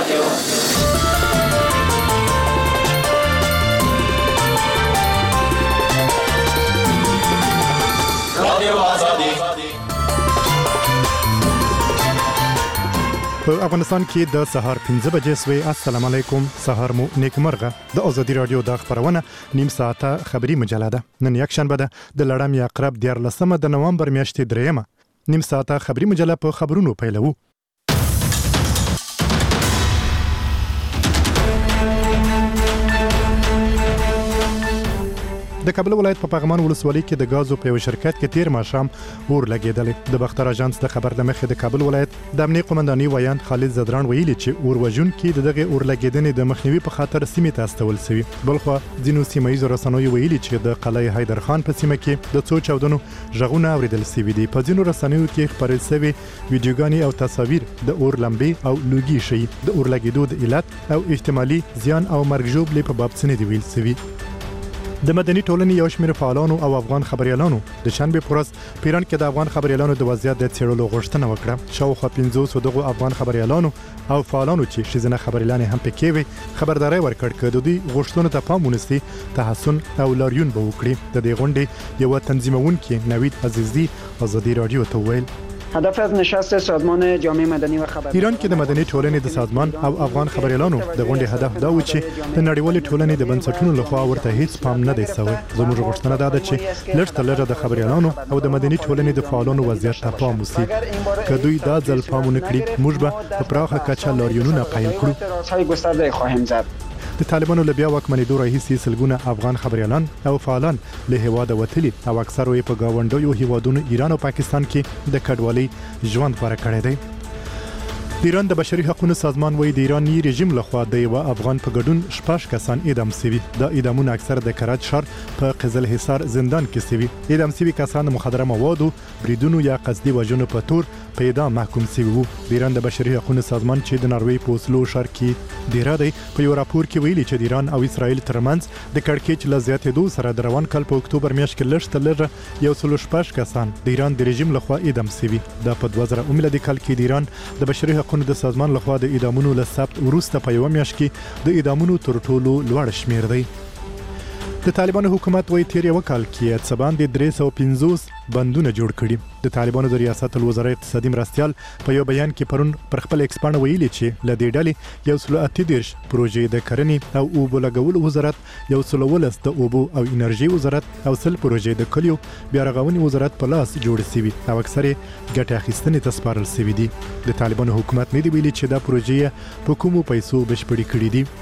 په افغانستان کې د سهار 5 بجې سوی. السلام علیکم، سهار مو نیکمرغه. د ازادي رادیو د خبرونه نیم ساعته خبری مجله ده. نن یک شنبه ده د لړم یا عقرب 14 د نوامبر میاشتې 3. نیم ساعته خبری مجله په خبرونو پیلوو. د کابل ولایت په پغمان ولسوالۍ کې د غازو په یو شرکت کې تیر ماښام اور لګیدل. د بختر اژانس د خبر د مخې د کابل ولایت د امنیت قومنداني ویان خالد زدران ویلي چې اور وژون کې دغه اور لګیدنې د مخنیوي په خاطر سیمې ته استول شوی. بلخو ځینو سیمایي رسنیو ویلي چې د قلعه حیدر خان په سیمه کې د څو چاودنو ژغونه اوریدل شوي دي. په ځینو رسنیو کې خبرې شوي ویډیوګانې او تصاویر د اور لمبې او لوګي شي د اور لګیدو د علت او احتمالي زیان او مرګ ژوبلې په باب څه نه دی ویل شوی. د مدني ټولنې یو شمېر فعالانو او افغان خبريالانو د شنبه پورس پیران کې د افغان خبريالانو د وضعیت د څېړلو غوښتنه وکړه. شاوخوا 500 دغه افغان خبريالانو او فعالانو چې شزنه خبريالان هم پکې وي خبرداري ورکړ چې د دوی غوښتنو ته پام ونیسي تحسن او لاریون به وکړي. د دې غونډې یو تنظیمونکي نوید عزیزی ازادي رادیو ته ویل هدف از نشست سازمان جامعه مدنی و خبرنگار ایران کې د مدني ټولنې د سازمان او افغان خبريالانو د غونډې هدف دا و چې د نړیوالې ټولنې د بنسټونو لخوا ورته هیڅ پام نه دی شوی. زموږ غوښتنه دا ده چې لږ تر لږه د خبريالانو او د مدني ټولنې د فعالانو وضعیت ته پام وشي. که دوی دا ځل پام ونکړي موږ به په پراخه کچه لاریونونه پیل کړو. د طالبانو له بیا واکمنېدو راهیسې سلګونه افغان خبريالان او فعالان له هیواده وتلي او اکثره یې په گاونډیو هیوادونو ایران او پاکستان کې د کډوالۍ ژوند غوره کړی دی. د ایران د بشري حقوقو سازمان وایي د ایراني رژیم لخوا د یو افغان په ګډون 6 کسان اعدام شوي. د اعدامونو اکثر د کرج ښار په قزل حصار زندان کې شوي. اعدام شوي کسان د مخدره موادو بریدونو یا قصدي وژنو په تور په اعدام محکوم شوي وو. د ایران د بشري حقوقو سازمان چې د ناروې په اوسلو ښار کې ډیره دی په یو راپور کې ویلي چې د ایران او اسرائیل ترمنځ د کړکېچ له زیاتېدو سره د روان کال په اکتوبر میاشت کې لږ تر لږه 116 کسان د ایران د رژیم لخوا اعدام شوي. دا په 2000 میلادي کال کې د ایران د بشري حقوقو د سازمان لخوا د اعدامونو له ثبت وروسته په یو میاشت کې د اعدامونو تر ټولو لوړ شمیر دی. د طالبانو حکومت وایي تیر یو کال کې څه باندې 350 بندونه جوړ کړي. د طالبانو د ریاست الوزرا اقتصادي مرستيال په یو بیان کې پرون پر خپل ایکسپانډ ویلي چې ل دې ډلې یو سل اتدیش پروژې د کرنې او اوبو لګولو وزارت، یو سل ولس د اوبو او انرژي وزارت او سل پروژې د کلیو بیا رغونې وزارت په لاس جوړ شوي او اکثره ګټه اخیستنې ته سپارل شوي دي. د طالبانو حکومت نه دی ویلي چې دا پروژې په کومو پیسو بشپړې کړې دي.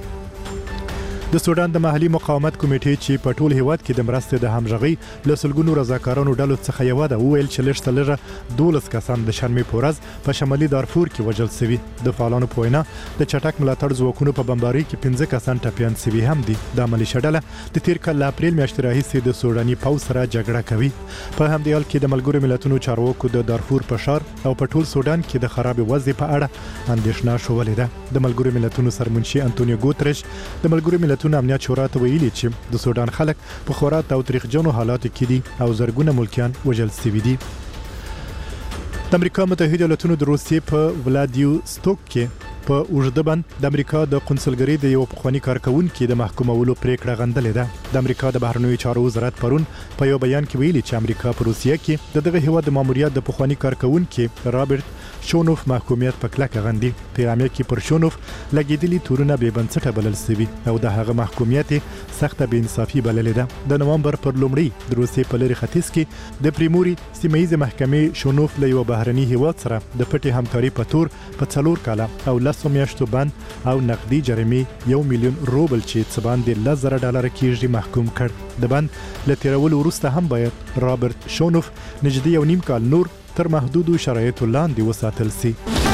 د سودان د محلي مقاومت کمیټې چې په ټول هیواد کې د مرستې د همغږي له سلګونو رضاکارانو ډلو څخه یو ده وویل چې لږ تر لږه 12 کسان د شنبې په ورځ په شمالي دارفور کې وژل شوي. د فعالانو په وینا د چټک ملاتړ ځواکونو په بمبارۍ کې 15 کسان ټپیان شوي هم دي. د ملیشیا ډله د تیر کال له اپریل میاشتې راهیسې د سوداني پوځ سره جګړه کوي. په همدې حال کې د ملګرو ملتونو چارواکو د دارفور په ښار او په ټول سودان کې د خراب وضع په اړه اندېښنه شولې ده. د ملګرو ملتونو سرمنشي انټونیو ګوتریش د ملګرو ملتونو امنیت شورا ته ویلي چې د سودان خلک په خورا تاوتریخجنو حالاتو کې دي او زرګونه ملکیان وژل شوي دي. د امریکا متحده ایالاتونو د روسیې په ولادیوستوک کې په اوږده بند د امریکا د قونسلګرۍ د یو پخوانی کارکونکي د محکومولو پریکړه غندلې ده. د امریکا د بهرنیو چارو وزارت پرون په یو بیان کې ویلي چې امریکا په روسیه کې د دغه هیواد د ماموریت د پخوانی کارکونکي رابرټ شونوف محکومیت په کلکه غندي. پیغام کې پر شونوف لګیدلي تورونه به بنسټه بلل شوي او د هغه محکومیت سخته بې انصافي بللې ده. د نوامبر پر لومړۍ د روسیې په لری ختیځ کې د پریموري سیمایي محکمې شونوف له یو بهرني هیواد سره د پټي همکاري په تور په 4 کاله او 10 میاشتو بند او نقدي جریمې 1 میلیون روبل چې څه باندې $10,000 کېږي محکوم کړ. د بند له تیرولو وروسته هم باید رابرټ شونوف نږدې 1.5 کال نور تر محدودو شرایطو لاندې وساتل سي.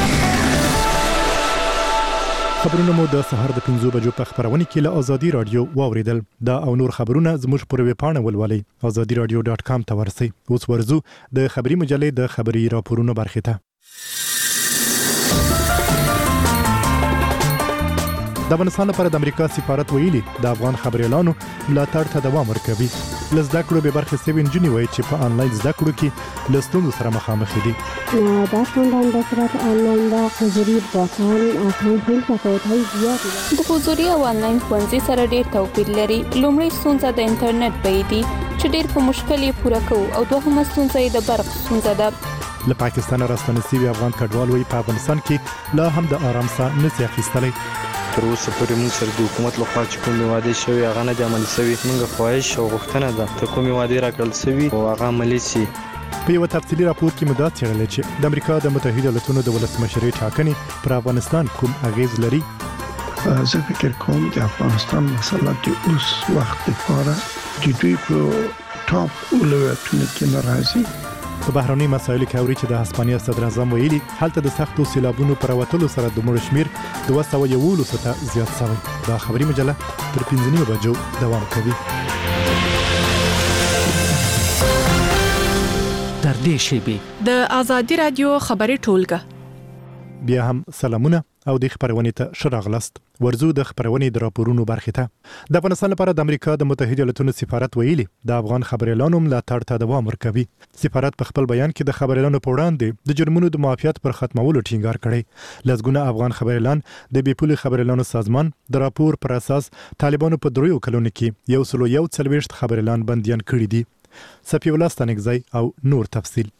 خبرونه مو د سهار د 5 بجو په خبرونه کې له ازادي رادیو واوریدل. دا او نور خبرونه زموږ پر ویب پاڼه ولولئ azadiradio.com ته ورسئ. اوس ورزو د خبري مجلې د خبري راپورونو برخه ته. د افغانستان لپاره د امریکا سفارت ویلي د افغان خبريالانو ملاتړ ته دوام ورکوي. لزده کړو به برخه سوي انجنیری وایي چې په انلاین زده کړو کې له ستونزو سره مخامخ دي. دا څنګه د صورت انلاین دا حضوري بوتان اخلي هیڅ تفاوتي زیات دي. د حضوري او انلاین ښوونځي سره ډېر توپیر لري. لومړی ستونزه د انټرنیټ بیه دي چې ډېر په مشکل یې پوره کوو او دوهمه ستونزه یې د برق ستونزه ده. له پاکستان راستنه سوي افغان کډوال وایي په افغانستان کې لا هم د آرام ساه نشي اخیستلی. تر اوسه پورې موږ سره د حکومت لخوا چې کومې وعدې شوي هغه نه دي عملي شوي. موږ خواهش او غوښتنه ده تر کومې وعدې راکړل شوي او هغه عملي شي. په یو تفصیلي راپور کې مدعا څرګندوي چې د امریکا د متحده ایالاتونو د ولسمشرۍ ټاکنې پر افغانستان کوم اغیز لري. زه فکر کوم د افغانستان مسله د اوس وخت لپاره د دوی په ټاپ اولویتونو کې ناراضي. په بهرني مسایلو کې اوري چې د هسپانیا صدر اعظم ویلي هلته د سختو سیلابونو پر وتلو سره د مړو شمیر 211 ته زیات شوی. دا خبري مجله تر 15 بجو دوام کوي. در دې شیبي د آزادي رادیو خبري ټولګه بیا هم سلامونه او د خبرونې ته شراغلست. ورزو د خبرونې د راپورونو برخه ته د افغانستان لپاره د امریکا د متحده ایالاتونو سفارت ویلي د افغان خبريالانو ملاتړ ته دوام ورکوي. سفارت په خپل بیان کې د خبريالانو په وړاندې د جرمونو د معافیت پر ختمولو ټینګار کړی. لږونه افغان خبريالان د بیپولي خبريالانو سازمان د راپور پر اساس طالبانو په 3 کلونو کې 141 خبريالان بنديان کړي دي. سپي الله ستانګزی او نور تفصیل.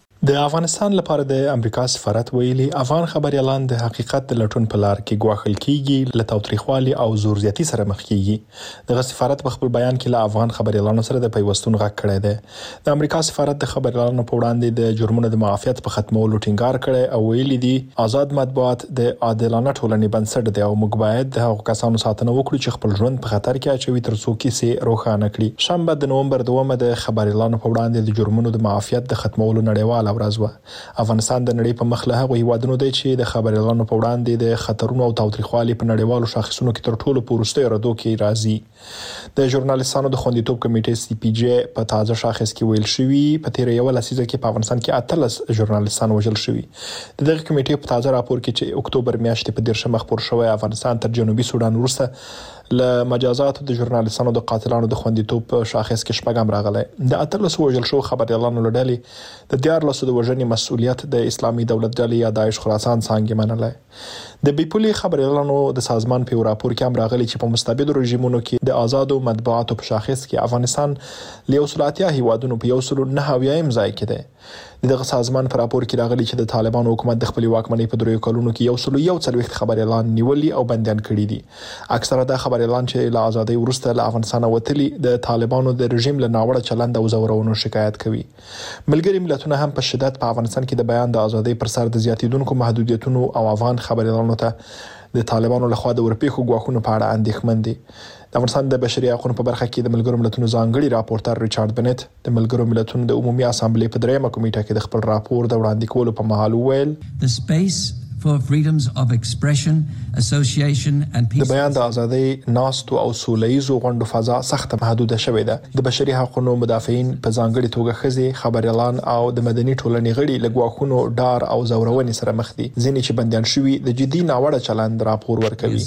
د افغانستان لپاره د امریکا سفارت ویلي افغان خبريالان د حقیقت د لټون په لار کې ګواښل کیږي، له تاوتریخوالي او زور زیاتی سره مخ کیږي. د سفارت په خپل بیان کې له افغان خبريالانو سره د پیوستون غږ کړی دی. د امریکا سفارت د خبريالانو په وړاندې د جرمونو د معافیت په ختمولو ټینګار کړی او ویلي دي آزاد مطبوعات د عادلانه ټولنې بنسټ دی او موږ باید د هغو کسانو ساتنه وکړو چې خپل ژوند په خطر کې اچوي تر څو کیسې روښانه کړي. شنبه د نومبر 2 د خبريالانو په وړاندې د جرمونو د معافیت د ختمولو نړیواله ورځ و. افغانستان د نړۍ په مخ له هغو هیوادونو دی چې د خبريالانو په وړاندې د خطرونو او تاوتریخوالي په نړیوالو شاخصونو کې تر ټولو پورسته ردو کې راځي. د ژورنالیستانو د خوندیتوب کمیټې سی پی جی په تازه شاخص کې ویل شوی په تیر یو لسیزه کې په افغانستان کې 18 ژورنالیستان وژل شوي. د دغه کمیټې په تازه راپور کې چې اکتوبر میاشتې په 10 مخ پور شوی افغانستان تر جنوبي سودان وروسته له مجازات د ژورنالیستانو د قاتلانو د خوندیتوب په شاخص کې شپږم راغلی. د 18 وژل شو خبريالانو لړلې د 14 د وژنې مسؤلیت د اسلامي دولت ډلې یا داعش خراسان څنګه منلای. د بیپولي خبريالانو د سازمان په راپور کې هم راغلي چې په مستبد رژیمونو کې د آزادو مطبوعاتو په شاخص کې افغانستان له وسلاتیا هیوادونو په 109 ځای کې دی. دغه سازمان په راپور کې راغلي چې د طالبانو حکومت د خپل واکمنۍ په 3 کلونو کې 141 خبريالان نیولي او بنديان کړي دي. اکثره د خبريالان چې له ازادۍ وروسته له افغانستان وتلي د طالبانو د رژیم له ناوړه چلند او زورونو شکایت کوي. ملګری ملتونه هم په شدت په افغانستان کې د بیان د ازادۍ پر سر د زیاتیدونکو محدودیتونو او افغان خبريالانو ته د طالبانو لخوا د ورپېښو ګواښونو په اړه اندېښمن دي. د افغانستان د بشري حقوقو په برخه کې د ملګرو ملتونو ځانګړي راپورټر ریچارډ بنت د ملګرو ملتونو د عمومي اسامبلې په 3مه کمیټه کې د خپل راپور د وړاندې کولو په مهال وویل The space for freedoms of expression, association and peace. د بیان د ازادۍ ناستو او سوله‌ییزو غونډو فضا سخت محدوده شوې ده. د بشري حقوقو مدافعین په ځانګړي توګه ښځې، خبريالان او د مدني ټولنې غړي له ګواښونو ډار او زورونې سره مخ دي. ځینې چې بنديان شوي د جدي ناوړه چلند راپور ورکوي.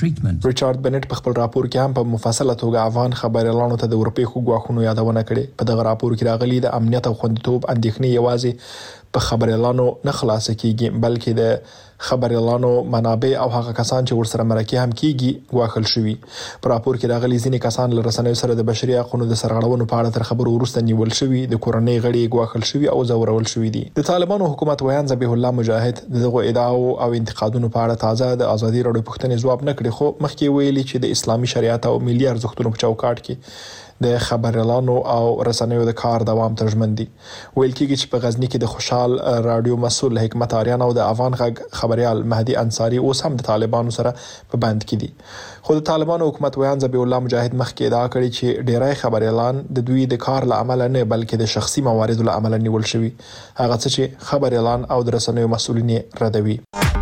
ریچارډ بنت په خپل راپور کې هم په مفصله توګه افغان خبريالانو ته د ورپېښو ګواښونو یادونه کړې. په دغه راپور کې راغلي د امنیت او خوندیتوب اندېښنې یوازې په خبريالانو نه خلاص کیږي بلکې د خبريالانو منابع او هغه کسان چې ورسره مرکه هم کیږي ګواښل شوي. په راپور کې راغلي ځینې کسان له رسنیو سره د بشري حقوقو د سرغړونو په اړه تر خبرو وروسته نیول شوي، د کورنۍ غړي ګواښل شوي او زورول شوي دي. د طالبانو حکومت ویان ذبیح الله مجاهد دغه ادعاو او انتقادونو په اړه تازه د ازادي راډیو پوښتنې ځواب نه کړي، خو مخکې ویلي چې د اسلامي شریعت او ملي ارزښتونو په چوکاټ کې د خبريالانو او رسنیو د کار دوام ترجمن دي. ویل کېږي چې په غزنی کې د خوشحال رادیو مسؤل حکمت آریان او د افغان غږ خبريال مهدي انصاری اوس هم د طالبانو سره په بند کې دي. خو د طالبانو حکومت ویان ذبیح الله مجاهد مخکې ادعا کړې چې ډیری خبريالان د دوی د کار له عمله نه بلکې د شخصي مواردو له عمله نیول شوي، هغه څه چې خبريالان او د رسنیو مسؤلین ردوي.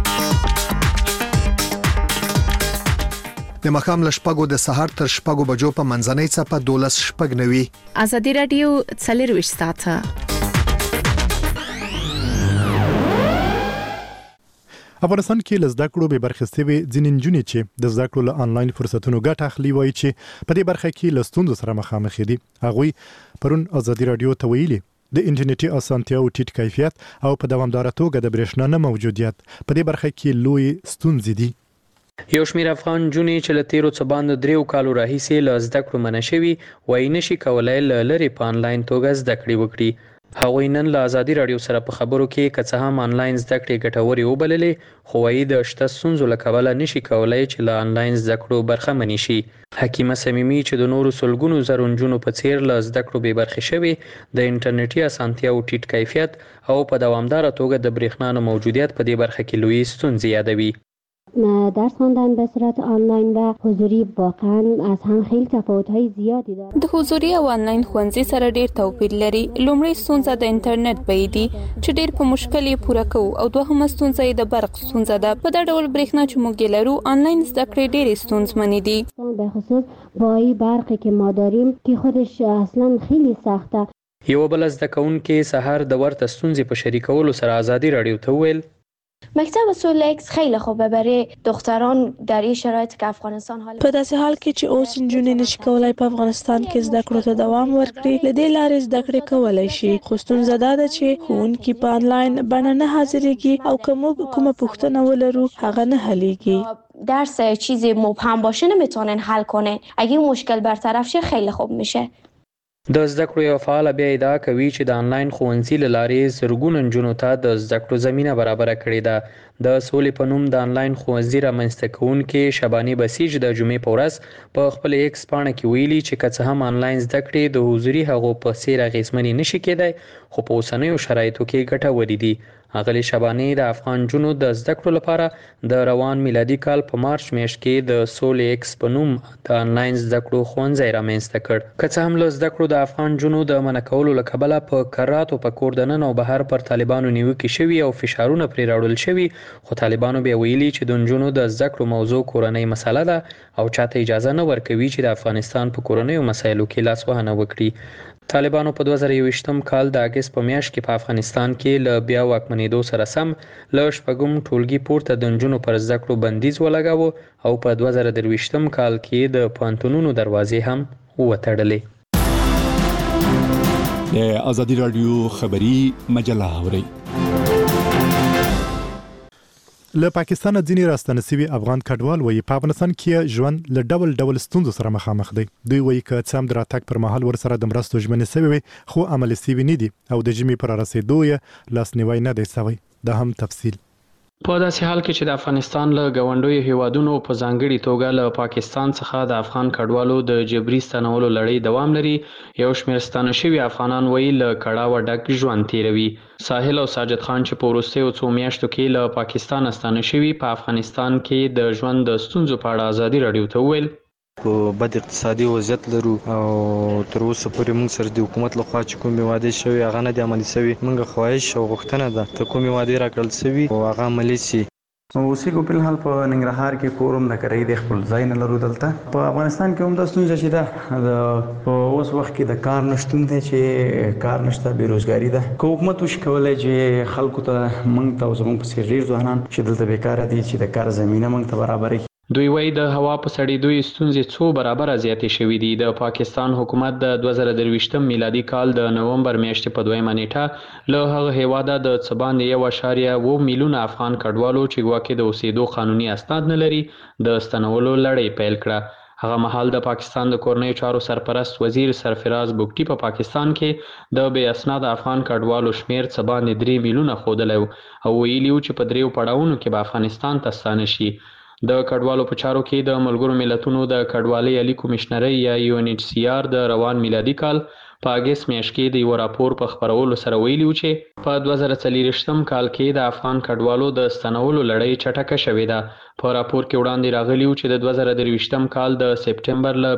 د مخام لشپګو د سحر تر شپګو بجو په منځنۍ څپه 12 شپګ نوي. آزادي رادیو 24 ساعته. افغانستان کې لزده کړو به برخه سوي ځینې نجونې چې د زده کړو له انلاین فرصتونو ګټه اخلي وایي چې په دې برخه کې له ستونزو سره مخامخ دي. هغوی پرون ازادي رادیو ته ویلي د انټرنیټي اسانتیاو ټیټ کیفیت او په دوامداره توګه د برېښنا نه موجودیت په دې برخه کې لوی ستونزې دي. یو شمېر افغان نجونې چې له تیرو څه باندې 3 کالو راهیسې له زده کړو منع شوي وایي نشي کولی له لرې په انلاین توګه زده کړې وکړي. هغوی نن له ازادي رادیو سره په خبرو کې که څه هم انلاین زده کړې ګټورې وبللې خو وایي د شته ستونزو له کبله نشي کولی چې له انلاین زده کړو برخمنې شي. حکیمه صمیمي چې د نورو سلګونو زرو نجونو په څیر له زده کړو بې برخې شوي د انټرنیټي اسانتیاو ټیټ کیفیت او په دوامداره توګه د برېښنا نه موجودیت په دې برخه کې لوی ستونزې یادوي. درس خواندن به صورت آنلاین و حضوری واقعا از هم خیلی تفاوت‌های زیادی داره. د حضوری او آنلاین ښوونځي سره ډیر توپیر لري. لومړی ستونزه د انټرنیټ بیه دي چې ډیر په مشکل یې پوره کوو او دوهمه ستونزه د برق ستونزه ده. په دا ډول برېښنا چې موږ لرو آنلاین زده کړې ډېرې ستونزمنې دي. به خصوص با این برقی که ما داریم که خودش اصلا خیلی سخته. یو بل زده کوونکي سحر د ورته ستونزې په شریکولو سره ازادي رادیو ته وویل مکتب اصول اکس خیلی خوبه برای دختران در این شرایط که افغانستان حال په داسې حال کې چې اوس نجونې نشي کولای په افغانستان کې زده کړو ته دوام ورکړي له دې لارې زده کړې کولای شي خو ستونزه دا ده چې ښوونکي په آنلاین بڼه نه حاضرېږي او که موږ کومه پوښتنه ولرو هغه نه حلیږي. درس چیزی مبهم باشه نمیتونن حل کنه. اگه این مشکل برطرف شه خیلی خوب میشه. د زده کړو یو فعال بیا ادعا کوي چې د انلاین ښوونځي له لارې زرګونو نجونو ته د زده کړو زمینه برابره کړې ده. د سولې په نوم د انلاین ښوونځي رامنځته کوونکي شباني بسیج د جمعې په ورځ په خپل ایکس پاڼه کې ویلي چې که څه هم انلاین زده کړې د حضوري هغو په څیر اغېزمنې نشي کېدای خو په اوسنیو شرایطو کې ګټورې دي. اغلی شبانی د افغان جنو د زده کړو لپاره د روان میلادي کال په مارچ میاشت کې د سولې ایکس په نوم د انلاین زده کړو ښوونځی رامنځته کړ. که څه هم له زده کړو د افغان جنو د منع کولو له کبله په کراتو په کور دننه او بهر پر طالبانو نیوکې شوي او فشارونه پرې راوړل شوي خو طالبانو بیا ویلي چې د نجونو د زده کړو موضوع کورنۍ مسله ده او چاته اجازه نه ورکوي چې د افغانستان په کورنیو مسایلو کې لاسوهنه وکړي. طالبانو په 2021 کال د اگست په میاشت کې په افغانستان کې له بیا واکمنېدو سره سم له شپږم ټولګي پورته د نجونو پر زده کړو بندیز ولګاوه او په 2023 کال کې د پوهنتونونو دروازې هم وتړلې. د ازادي رادیو خبری مجله اوري له پاکستان ځینې راستنه شوي افغان کډوال وایي په افغانستان کې ژوند له ډول ستونزو سره مخامخ دی. دوی وایي که څه هم د راتګ پر مهال ورسره د مرستو ژمنې شوې وي خو عملي شوي نه دي او د ژمي پر رسېدو یې لاسنیوی نه دی شوی. دا هم تفصیل په داسې حال کې چې د افغانستان له ګاونډیو هیوادونو په ځانګړي توګه له پاکستان څخه د افغان کډوالو د جبري ستنولو لړۍ دوام لري یو شمېر ستانه شوي افغانان وایي له کړاوه ډک ژوند تیروي. ساحل او ساجد خان چې په وروستیو څو میاشتو کې له پاکستان ستانه شوي په افغانستان کې د ژوند د ستونزو په اړه ازادي رادیو ته وویل په بد اقتصادي وضعیت لرو او تر اوسه پورې موږ سره د حکومت لخوا چې کومې وعدې شوي هغه نه دي عملي شوي. موږ خواهش او غوښتنه ده ته کومې وعدې راکړل شوي او هغه عملي شي. اوسېږو په الحال په ننګرهار کې کورم د کرۍ د خپل ځای نه لرو. دلته په افغانستان کې هم د ستونزه چې ده په اوس وخت کې د کار نشتون دی چې کار نشته بیروزګاري ده. که حکومت وشي کولی چې خلکو ته موږ ته او زموږ په څېر ډېر ځوانان چې دلته بیکاره دي چې د کار زمینه موږ ته برابره کړي. دوی وایي د هوا په سړېدو یې ستونزې څو برابره زیاتې شوي دي. د پاکستان حکومت د 2023 میلادي کال د نومبر میاشتې په 2 نیټه له هغه هیواده د څه باندې 1.7 میلیونه افغان کډوالو چې ګواکې د اوسېدو قانوني اسناد نه لري د ستنولو لړۍ پیل کړه. هغه مهال د پاکستان د کورنیو چارو سرپرست وزیر سرفراز بوګټي په پاکستان کې د بې اسناده افغان کډوالو شمیر څه باندې 3 میلیونه ښودلی او ویلي و چې په 3 پړاوونو کې به افغانستان ته ستانه شي. د کډوالو په چارو کې د ملګرو ملتونو د کډوالۍ عالی کمیشنرۍ یا UNHCR د روان میلادي کال په اگست میاشت کې د یو راپور په خپرولو سره ویلي و چې په 2024 کال کې د افغان کډوالو د ستنولو لړۍ چټکه شوې ده. په راپور کې وړاندې راغلی و چې د 2023 کال د سپټمبر له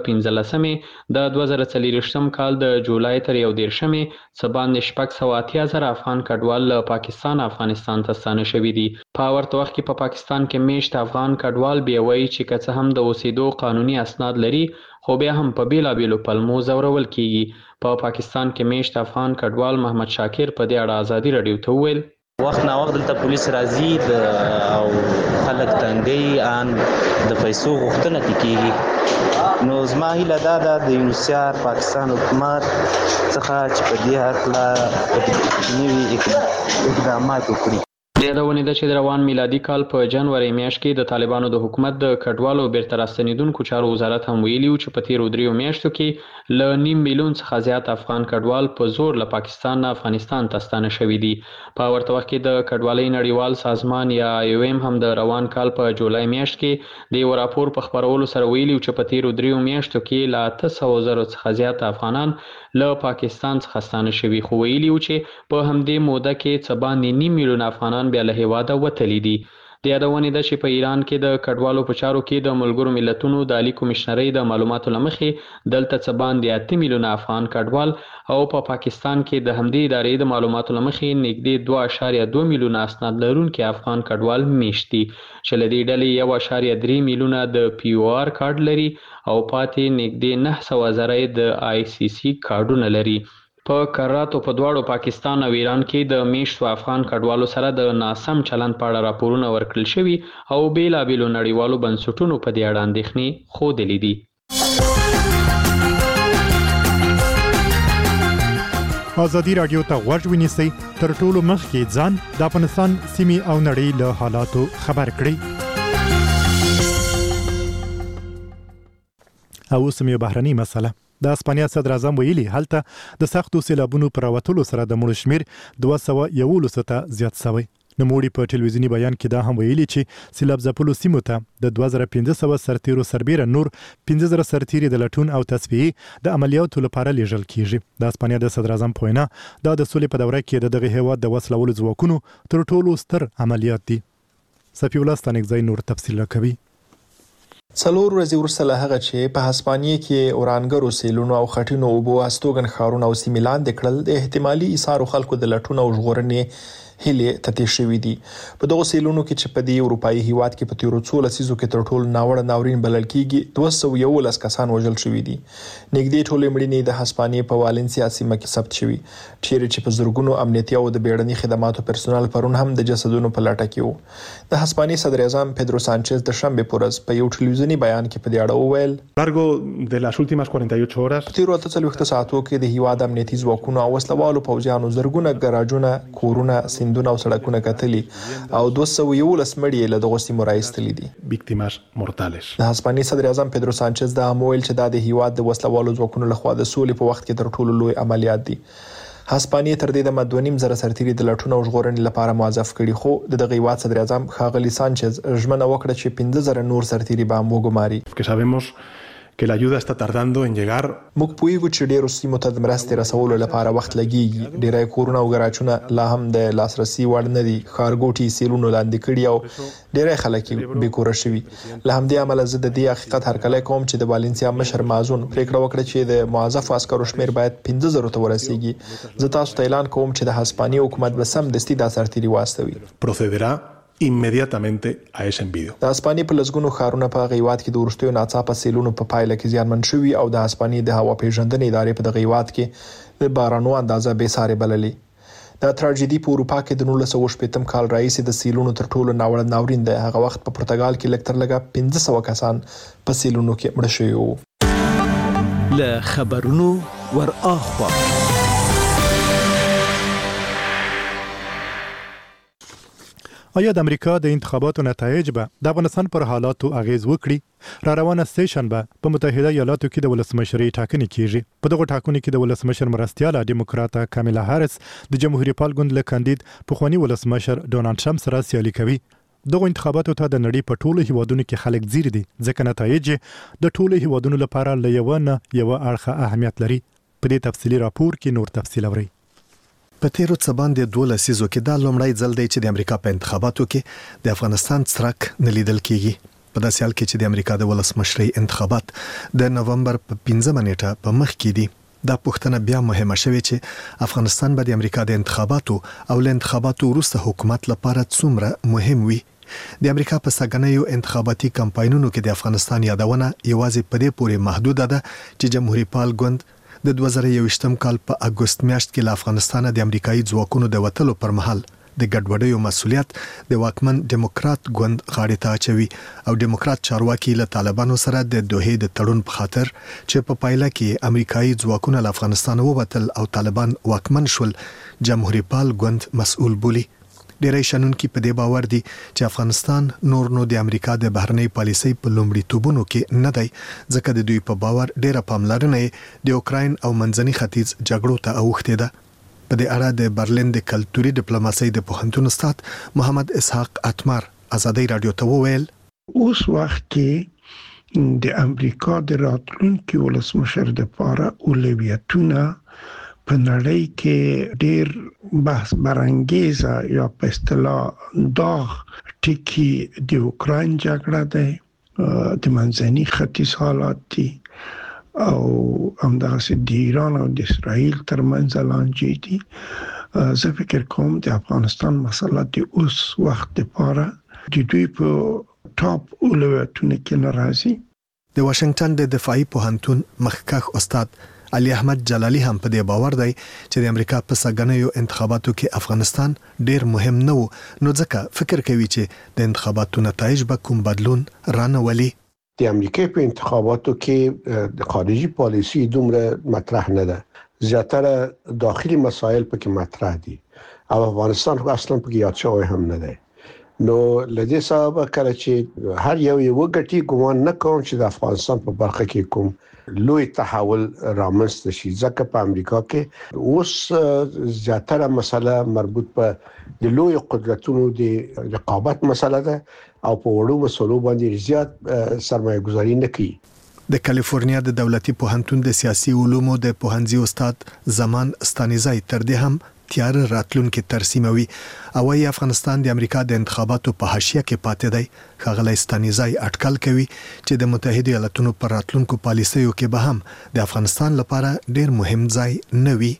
15مې د 2024 کال د جولای تر 11مې څه باندې 680,000 افغان کډوال له پاکستان افغانستان ته ستانه شوي دي. په ورته وخت کې په پاکستان کې میشت افغان کډوال بیا وایي چې که څه هم د اوسېدو قانوني اسناد لري خو بیا هم په بیلابیلو پلمو ځورول کیږي. په پاکستان کې میشت افغان کډوال محمد شاکر په دې اړه ازادي رادیو ته وویل وخت نا وخت دلته پولیس راځي او خلک تنګي ان د پیسو غوښتنه کیږي. نو زما هیله دا ده د یونیسیار پاکستان حکومت څخه چې په دې حق نوي اقدامات وکړي. یادونه ده چې د روان میلادي کال په جنوري میاشت کې د طالبانو د حکومت د کډوالو بیرته راستنیدونکو چارو وزارت هم ویلي و چې په تیرو 3 میاشتو کې له 9 میلیون څخه زیات افغان کډوال په زور له پاکستان نه افغانستان ته ستانه شوي دي. په ورته وخت کې د کډوالۍ نړیوال سازمان یا IOM هم د روان کال په جولای میاشت کې د یو راپور په خبرولو سره ویلي چې په تیرو 3 میاشتو کې له 800,000 څخه زیات افغانان له پاکستان څخه ستانه شوي، خو ویلي و چې په همدې موده کې څه باندې 9 میلیون افغانان بیا له هیواده وتلي دي. د یادونې ده چې په ایران کې د کډوالو په چارو کې د ملګرو ملتونو د عالی کمشنرۍ د معلوماتو له مخې دلته څه باندې 8 میلیونه افغان کډوال او په پاکستان کې د همدې ادارې د معلوماتو له مخې نږدې 2.2 میلیونه اسناد لرونکي افغان کډوال میشت دي، چې له دې ډلې 1.3 میلیونه د POR کارت لري او پاتې نږدې 900,000 د ICC کارتونه لري. په کراتو په دواړو پاکستان او ایران کې د میشتو افغان کډوالو سره د ناسم چلند په اړه راپورونه ورکړل شوي او بیلابیلو نړیوالو بنسټونو په دې اړه اندېښنې ښودلې دي. ازادي راډیو ته غوږ ونیسئ، تر ټولو مخکې ځان د افغانستان سیمې او نړۍ له حالاتو خبر کړئ. او سیمه بهرني مسله د اسپانیا صدر اعظم ویلي هلته د سختو سیلابونو پر راوتلو سره د مړو شمیر 211 ته زیات شوی. نوموړي په ټلویزیوني بیان کې دا هم ویلي چې سیلاب ځپلو سیمو ته د 2500 سرتیرو سربیره نور 15000 سرتیري د لټون او تصفیې د عملیاتو لپاره لیږل کیږي. د اسپانیا د صدر اعظم په وینا دا د سولې په دوره کې دغه هیواد د وسلوالو ځواکونو تر ټولو ستر عملیات دي. صفی الله ستانکزی نور تفصیل کوي. څلور ورځې وروسته له هغه چې په هسپانیې کې اورانګرو سیلونو او خټینو اوبو استوګن ښارونه او سیمې لاندې کړل، د احتمالي ایثارو خلکو د لټون او ژغورنې هلې تتې شوې دي. په دغو سیلونو کې چې په دې اروپایي هیواد کې په تیرو 2 لسیزو کې تر ټولو ناوړه ناورین بلل کېږي 211 کسان وژل شوي دي. نږدې ټولې مړینې د هسپانیې په والنسیا سیمه کې ثبت شوي، چیرې چې په زرګونو امنیتي او د بیړني خدماتو پرسونل پرون هم د جسدونو په لټه کې وو. د هسپانیې صدر اعظم پیدرو سانچز د شنبه په ورځ په یو ټلویزیوني بیان کې په دې اړه وویل largo de las últimas 48 horas تیرو 48 ساعتو کې د هیواد امنیتي ځواکونو او وسلوالو پوځیانو زرګونه ګراجونه، کورونه، سیندونه او سړکونه کتلي او 211 مړي له دغه سیمو راایستلي دي. víctimas mortales. د هسپانیې صدر اعظم پیدرو سانچز دا مویل چې د هیواد د وسلوالو ځواکونو لخوا د سولې په وخت کې تر ټولو لوی عملیات دي. هسپانیې تر دې د 2.5 سرتیري د لټون او ژغورنې لپاره موظف کړي، خو د دغه هیواد صدر اعظم ښاغلي سانچز ژمنه وکړه چې 15000 نور سرتیري به هم وګماري. que sabemos que la ayuda está tardando en llegar. موږ پوهیږو چې ډیرو سیمو ته د مرستې رسولو لپاره وخت لګیږي. ډیری کورونه او ګراجونه لا هم د لاسرسي وړ نه دي، ښارګوټي سیلونو لاندې کړي او ډیری خلک بې کوره شوي. له همدې امله زه د دې حقیقت هرکلی کوم چې د والنسیا مشر مازون پریکړه وکړه چې د موظفو عسکرو شمیر باید 15000 ته ورسیږي. زه تاسو ته اعلان کوم چې د هسپانیې حکومت به سمدستي دا سرتیري واستوي. procederá inmediatamente a ese envío. د هسپانیې په لسګونو ښارونه په هیواد کې د وروستیو ناڅاپه سیلونو په پایله کې زیانمن شوي او د هسپانیې د هوا پیژندنې ادارې په دغه هیواد کې د بارانو اندازه بې ساري بللې. دا تراژیدي په اروپا کې د 1918 کال راهیسې د سیلونو تر ټولو ناوړه ناورین دی. هغه وخت په پرتګال کې لږ تر لږه 1500 کسان په سیلونو کې مړه شوي وو. له خبرونو ور اخوا آیا د امریکا د انتخاباتو نتایج به د افغانستان پر حالاتو اغیز وکړي؟ را روانه سیشن به په متحده ایالاتو کې د ولسمشرۍ ټاکنې کیږي. په دغه ټاکنو کې د ولسمشر مرستیاله ډیموکراټه کامیلا هاریس د جمهوریت پال ګوند له کاندید پخوانی ولسمشر ډونالد ټرمپ سره سیالي کوي. دغه انتخاباتو ته د نړۍ په ټولو هیوادونو کې خلک ځیر دي، ځکه نتایج د ټولو هیوادونو لپاره له یو اړخه اهمیت لري. په دې تفصیلي راپور کې نور تفصیل اورئ. په تیرو څه باندې 2 لسیزو کې دا لومړی ځل دی چې د امریکا په انتخاباتو کې د افغانستان څرک نه لیدل کیږي. په داسې حال کې چې د امریکا د ولسمشرۍ انتخابات د نومبر په 15 نیټه په مخ کې دي، دا پوښتنه بیا مهمه شوې چې افغانستان به د امریکا د انتخاباتو او له انتخاباتو وروسته حکومت لپاره څومره مهم وي. د امریکا په سګنیو انتخاباتي کمپاینونو کې د افغانستان یادونه یوازې په دې پورې محدوده ده چې جمهوریت پال ګوند د 2021 کال په اگست میاشت کې له افغانستان د امریکایي ځواکونو د وټلو پر مهال د ګډوډیو مسولیت د واکمن دیموکرات ګوند غاړې ته اچوي او دیموکرات چارواکي له طالبانو سره د دوحې د تړون په خاطر چې په پایله کې امریکایي ځواکونه له افغانستان ووتل او طالبان واکمن شول جمهوریت پال ګوند مسؤل بولي. ډیری شنونکي په دې باور دي چې افغانستان نور نو د امریکا د بهرنۍ پالیسۍ په لومړیتوبونو کې نه دی ځکه د دوی په باور ډیره پاملرنه د اوکراین او منځني ختیځ جګړو ته اوښتې ده. په دې اړه د برلین د کلتوري ډیپلوماسۍ د پوهنتون استاد محمد اسحاق اتمر ازادي رادیو ته وویل اوس وخت کې د امریکا د راتلونکي ولسمشر د پاره اولویتونه په نړۍ کې ډېر بحث برانګیزه یا په اصطلاح داغ ټکی د اوکراین جګړه ده د منځني ختیځ حالات دي او همداسې د ایران او د اسرائیل ترمنځ لانجې دي. زه فکر کوم د افغانستان مسله د اوس وخت لپاره د دوی په ټاپ اولویتونو کې نه راځي. د واشنگټن د دفاعي پوهنتون مخکښ استاد علي احمد جلالي هم په دې باور دی چې د امریکا په سګنیو انتخاباتو کې افغانستان ډیر مهم نه و نو ځکه فکر کوي چې د انتخاباتو نتایج به کوم بدلون رانولي. د امریکا په انتخاباتو کې د خارجي پالیسي دومره مطرح نه ده. زیاتره داخلي مسایل پکې مطرح دي او افغانستان اصلا پکې یاد شوی هم نه دی. نو لدې سبب کله چې هر یو وګټي ګومان نه کوم چې د افغانستان په برخه کې کوم لوی تحول رامنځته شي ځکه په امریکا کې اوس زیاتره مسله مربوط په د لوی قدرتونو د رقابت مسله ده او په وړو مسلو باندې زیات سرمایه گذاري نه کوي. د کالیفورنیا د دولتي پوهنتون د سیاسي علومو د پوهنځي استاد زمان ستانیزای تر دې هم تیار راتلونکي ترسیموي او وايي افغانستان د امریکا د انتخاباتو په حاشیه کې پاتې دی. ښاغلی ستانیزای اټکل کوي چې د متحده ایالاتونو پر راتلونکو پالیسیو کې به هم د افغانستان لپاره ډیر مهم ځای نه وي.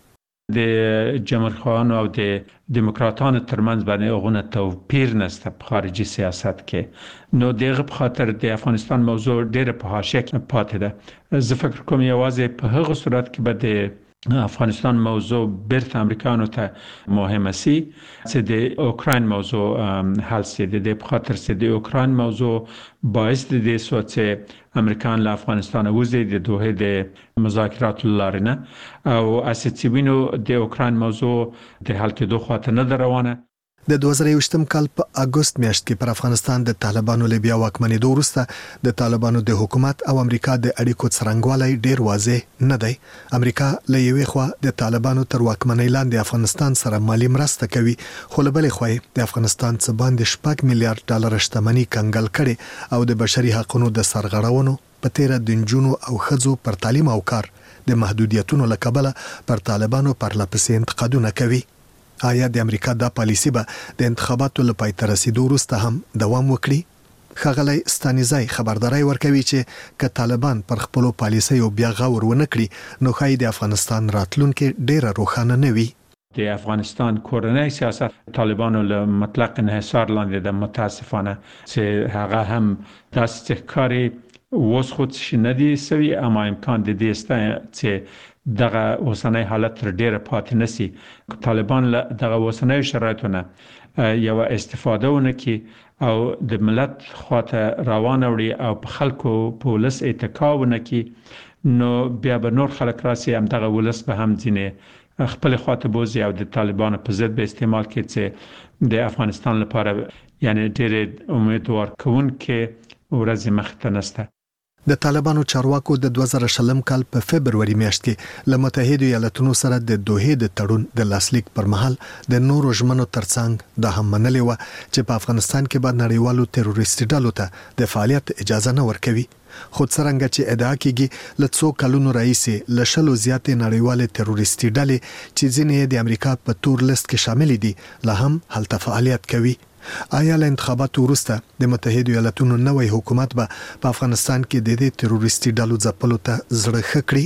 د جمهوریتخواهانو او د دیموکراتانو ترمنځ باندې هغه توپیر نشته په خارجي سیاست کې. نو دغه په خاطر د افغانستان موضوع ډیره په حاشیه کې پاتې ده. زه فکر کوم یوازې په هغه صورت کې به د افغانستان موضوع بیرته امریکانو ته مهمه سي چې د اوکراین موضوع حل سي. د په خاطر چې د اوکراین موضوع باعث د دې سوچ امریکان له افغانستان وزي د دوه د مذاکرات لارنه او اساسيبینو د اوکراین موضوع د حل کېدو خاطر نه روانه. د 2021م کال په اگست میاشت کې پر افغانستان د طالبانو له بیا واکمنېدو وروسته د طالبانو د حکومت او امریکا د اړیکو څرنګوالی ډیر واضح نه دی. امریکا له یوې خوا د طالبانو تر واکمنۍ لاندې افغانستان سره مالی مرسته کوي خو له بلې خوا د افغانستان څخه باندې 6 میلیارډ ډالر شتمنۍ کنګل کړي او د بشري حقوقو د سرغړونو په تیر د نجونو او ښځو پر تعلیم او کار د محدودیتونو له کبله پر طالبانو پر لپسې انتقادونه کوي. آیا د امریکا دا پالیسی به د انتخاباتو لپاره پای ته رسیدو وروسته هم دوام وکړي؟ ښاغلی ستانیزای خبرداري ورکوي چې که طالبان پر خپل پالیسي او بیا غور ونه کړي نو خای د افغانستان راتلونکي ډیره روښانه نه وي. د افغانستان کورنۍ سیاست طالبانو له مطلق انحصار لاندې د متاسفانه چې هغه هم داسې ښکاري اوس خو څه نه دي سوي اما امکان د دې سته چې دغه اوسنۍ حالت تر ډیره پاتې نسی. طالبان له دغه اوسنۍ شرایطونه یو استفاده ونکي او د ملت خواته روان وړي او په خلکو پولیس اتکا ونکي نو بیا به نور خلک راسي هم دغه ولس به هم ځینې خپل خواته بوزي او د طالبانو په ضد به استعمال کړي چې د افغانستان لپاره یعنی ډېر امیدوار کوونکې ورځې مخته نشته. د طالبانو چارواکو د 2020 کال په فبرवरी میاشت کې له متحده ایالاتونو سره د دوحې د تړون د لاسلیک پر مهال د نورو ژمنو ترڅنګ د هم منلې و چې په افغانستان کې به نړیوالو تروریستي ډلو ته د فعالیت اجازه نه ورکوي. خو څرنګه چې ادعا کیږي له څو کلونو راهیسې له شلو زیاتې نړیوالې تروریستي ډلې چې ځینې د امریکا په تور لیست کې شامل دي لا هم هلته فعالیت کوي. آیا له انتخاباتو وروسته د متحده ایالاتونو نوی حکومت به په افغانستان کې د دې تروریستي ډلو ځپلو ته زړه ښه کړي؟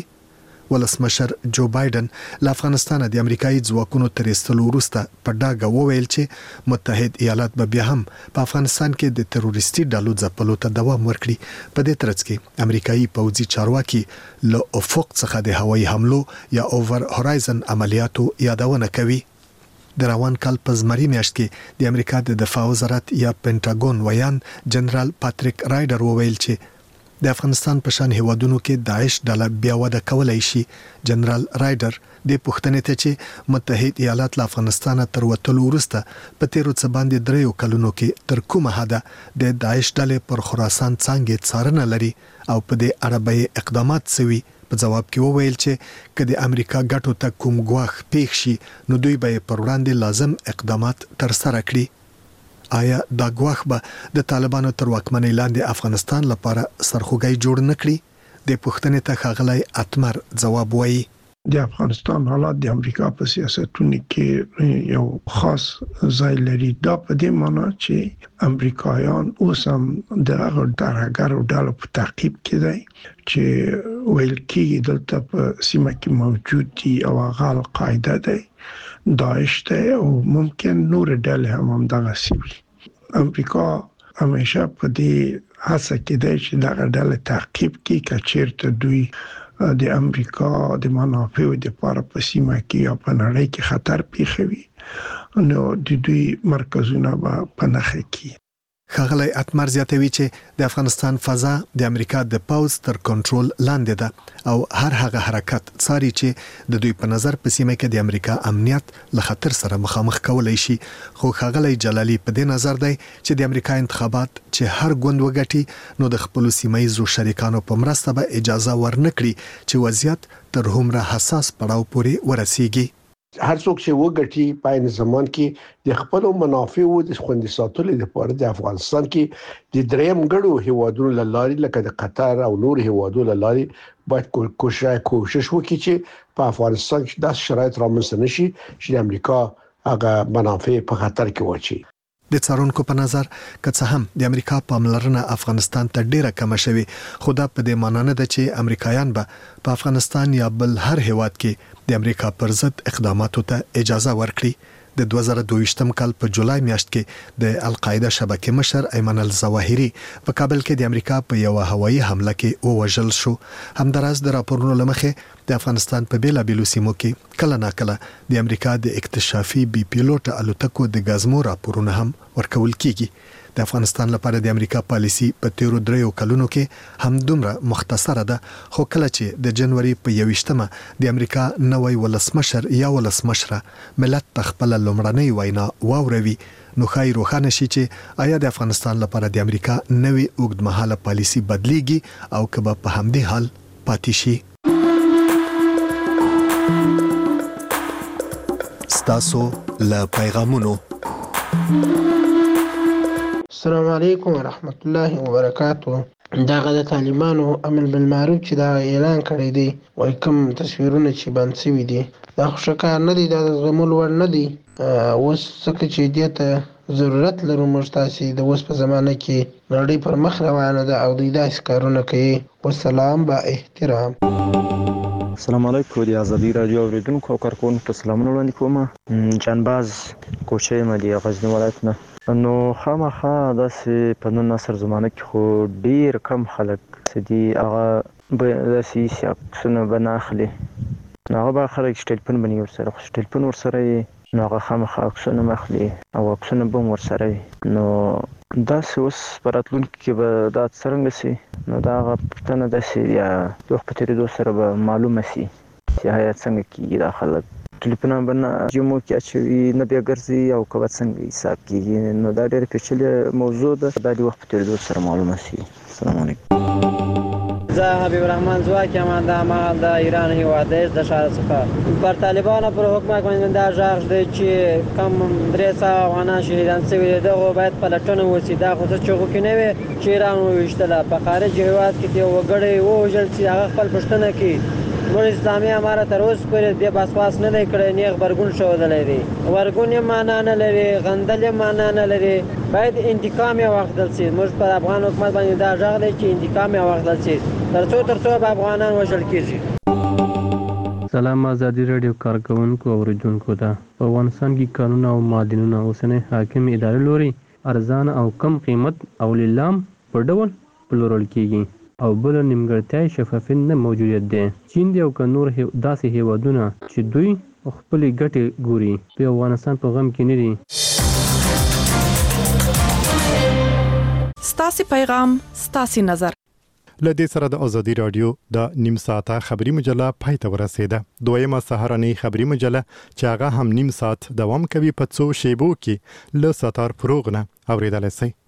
ولسمشر جو بایدن له افغانستان د امریکایي ځواکونو تر ایستلو وروسته په ډاګه وویل چې متحد ایالات به بیا هم په افغانستان کې د تروریستي ډلو ځپلو ته دوام ورکړي. په دې ترڅ کې امریکایي پوځي چارواکي له افق څخه د هوایي حملو یا اوور هورایزن عملیاتو یادونه کوي. د روان کال په زمري میاشت کې د امریکا د دفاع وزارت یا پینټاګون ویان جنرال پاتریک رایډر وویل چې د افغانستان په شان هیوادونو کې داعش ډله بیا وده کولای شي. جنرال رایډر د پښتنې ته چې متحد ایالات له افغانستان تر وتلو وروسته په تیرو څه باندې 3 کلونو کې تر کومه حده د داعش ډلې پر خراسان څنګه څارنه لري او په دې اړه به اقدامات سوي. په جواب کې وویل چې کله امریکا ګټو ته کوم ګواښ پیښ شي نو دوی به پر وړاندې لازم اقدامات تر سره کړي. آیا دا ګواښ به د طالبانو تر واکمنۍ لاندې افغانستان لپاره سرخوږی جوړ نکړي؟ د پښتنې ته ښاغلی اتمر ځواب وایي. د افغانستان حالات د امریکا په سیاستونو کې یو خاص ځای لري. دا په دې معنی چې امریکایان اوس هم د هغه درګرو ډلو په تعقیب کې دي چې ویل کېږي دلته په سیمه کې موجود دي او هغه القاعده دی، داعش دی او ممکن نور ډلې هم دغه سیوي. امریکا همیشه په دې هڅه کې دی چې دغه ډلې تعقیب کړي که چیرته دوی د امریکا د منافعو لپاره په سیمه کې یا په نړۍ کې خطر پیښوي نو د دوی مرکزونه به په نښه کړي. ښاغلی اتمر زیاتوي چې د افغانستان فضا د امریکا د پوځ تر کنټرول لاندې ده او هر هغه حرکت څاري چې د دوی په نظر په سیمه کې د امریکا امنیت له خطر سره مخامخ کولای شي. خو ښاغلی جلالي په دې نظر دی چې د امریکا انتخابات چې هر ګوند وګټي نو د خپل سیمایي شریکانو په مرسته به اجازه ورنکړي چې وضعیت تر هومره حساس پړاو پورې ورسیږي. هر څوک چې وګټي په عین زمان کې د خپل منافعو د خوندي ساتلو لپاره د افغانستان کې د دریم ګړو هیوادونو لاري لکه د قطر او نور هیوادونو لاري باید کوشش وکړي چې په افغانستان کې د شرایط رامنځته نشي چې د امریکا هغه منافع په خطر کې واچي. د څارونکو په نظر که څه هم د امریکا پاملرنه افغانستان ته ډیره کم شوي، خو دا په دې معنی نه ده چې امریکایان به په افغانستان یا بل هر هیواد کې د امریکا پر ضد اقداماتو ته اجازه ورکړي. د 2022م کال په جولای میاشت کې د القاعده شبکې مشر ایمن الظواهری په کابل کې د امریکا په یو هوایي حمله کې ووژل شو. همداراز د راپورونو لمخې د افغانستان په بیلابیلو سیمو کې کله ناکله د امریکا د اکتشافي بي پیلوټ الوتکو د غازمو راپورونه هم ورکول کیږي. د افغانستان لپاره د امریکا پالیسی په تیرو 3 کلونو کې هم دومره مختصره ده، خو کله چې د جنوري په 21مه د امریکا نوی ولسمشر یا ولسمشره ملت تخپل لومړنۍ وینا واوروي نو خای روښانه شي چې آیا د افغانستان لپاره د امریکا نوی اوږدمهاله پالیسی بدلیږي او که به په همدې حال پاتې شي. ستاسو له پیغامونو. السلام علیکم ورحمت الله وبرکاته. دغه د طالبانو امر بالمعروف چې دا اعلان کړی دی وای کوم تصویرونه چې باندې شوي دي دا خو ښه نه دي، دا د زغملو وړ نه دي. اوس څه چې دې ته ضرورت لرو موږ تاسې د اوس په زمانه کې نړۍ پر مخ روانه ده او دوی داسې کارونه کوي. والسلام با احترام. السلام علیکم د ازادي رادیو اوریدونکو او کارکونکو سلامونه وړاندې کوم. جانباز کوچی مدي غزنی ولایت نه. نو خامخا داسې په نن عصر زمانه کې خو ډیر کم خلک چې دي هغه به داسې عکسونه به نه اخلي، نو هغه به خلک چې ټلیفون به نه ورسره، خو چې ټلیفون ورسره وي نو هغه خامخا عکسونه هم اخلي او عکسونه به هم ورسره وي. نو داسې اوس په راتلونکي کې به دا څرنګه سي نو دا هغه پوښتنه داسې یا د وخت په تېرېدو سره به معلومه سي چې آیا څنګه کېږي دا خلک ټلیفونونه به نه جمو کې اچوي نه بیا ګرځي او که به څنګه حساب کېږي. نو دا ډېره پیچلې موضوع ده، دا د وخت په تېرېدو سره معلومه سي. السلام علیکم. زه حبیب الرحمن زواک یم د مهال د ایران هیواد د ښار څخه. پر طالبانو پر حکومت باندې دا غږ دی چې کم 300 افغانان شهیدان شوي دي، دغو باید پلټنه وشي. دا خو څه چغو کې نه وي چې ایران وویشتله، په خارج هیواد کې یو وګړی ووژل چې هغه خپل پوښتنه کوي. موږ اسلامي امارت تر اوسه پورې دې بسواس نه دی کړی، نیغ غبرګون ښودلی دی. غبرګون یې معنا نه لري، غندل یې معنا نه لري. باید انتقام یې واخیستل شي. موږ پر افغان حکومت باندې دا غږ دی چې انتقام یې واخیستل شي تر څو به افغانان وژل کېږي. سلام ازادي رادیو کارکونکو او اوریدونکو ته. په افغانستان کې قانون او معدنونه اوسنۍ حاکم ادارې لوري ارزان او کم قیمت او لیلام په ډول پلورل کېږي او بل نیمګړتیا شفافیت نه موجودیت دی. چین دی او که نور داسې هیوادونه چې دوی خپل ګټه ګوري په افغانستان په غم کې نه دي. ستاسي پیغام ستاسي نظر. لدې سره د ازادي رادیو د نیم ساعته خبری مجله پای ته ورسیده. دویمه سهارنۍ خبری مجله چې هغه هم نیم ساعت دوام کوي په څو شیبو کې له ستار فروغ نه اوریدلای شئ.